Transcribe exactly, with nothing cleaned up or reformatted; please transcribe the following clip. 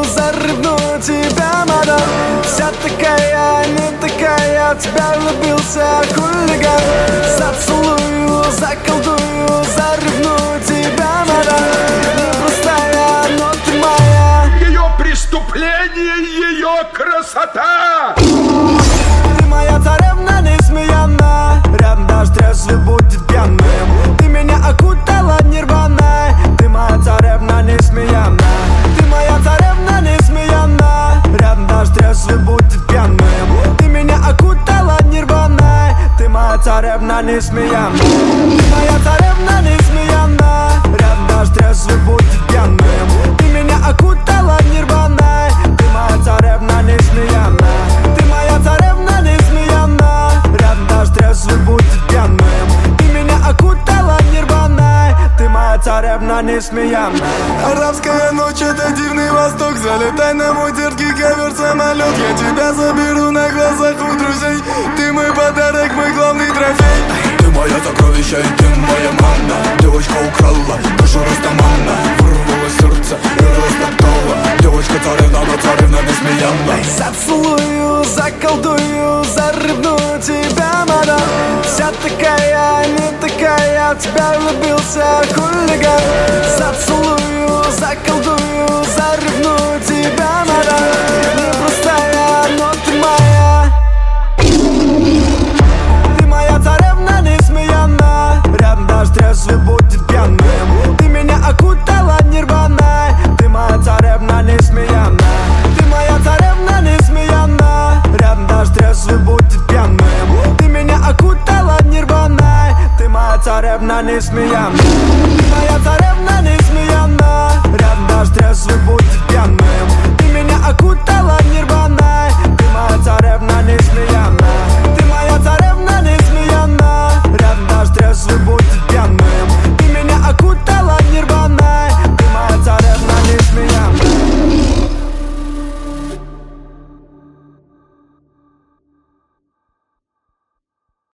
зарывну тебя, мадам. Вся такая, не такая, в тебя влюбился хулиган. Зацелую, заколдую, зарывну тебя, мадам. Непростая, но ты моя. Ее преступление, ее красота. Ты моя царевна несмеянная, рядом даже трезвый будет пьяным. Ты меня окутала нирваной, ты моя царевна несмеянная. Ты моя царевна несмеянная, рядом даже трезвый будет пьяным. Ты меня окутала нирваной, ты моя царевна несмеянная. Ты моя царевна несмеянная, рядом даже трезвый будет пьяным. Ты меня окутала нирваной, ты моя царевна несмеянная. Ты моя царевна несмеянная, рядом даже трезвый будет пьяным. Ты меня окутала нирваной, ты моя царевна несмеянная. Арабская ночь — это дивный восток. Залетай на мой дерзкий ковер-самолет. Я тебя заберу на глазах у друзей. Ты мой подарок, мой главный трофей. Ты моя сокровище и ты моя манна. Девочка украла душу Растамана, вырвала сердце и растоптала. Девочка царевна, но царевна несмеянная. Зацелую, заколдую, зарывну тебя, мадам. Вся такая, не такая, в тебя влюбился хулиган. Зацелую, заколдую, зарывну тебя, мадам. Непростая, но ты моя. Ты моя царевна несмеянная, рядом даже трезвый будет пьяным. Ты меня окутала нирваной, ты моя царевна несмеянная. Ты моя царевна несмеянная, рядом даже трезвый будет пьяным. Ты меня окутала нирваной, ты моя царевна несмеянная. Ты моя царевна несмеянная, рядом даже трезвый будет пьяным. Ты меня окутала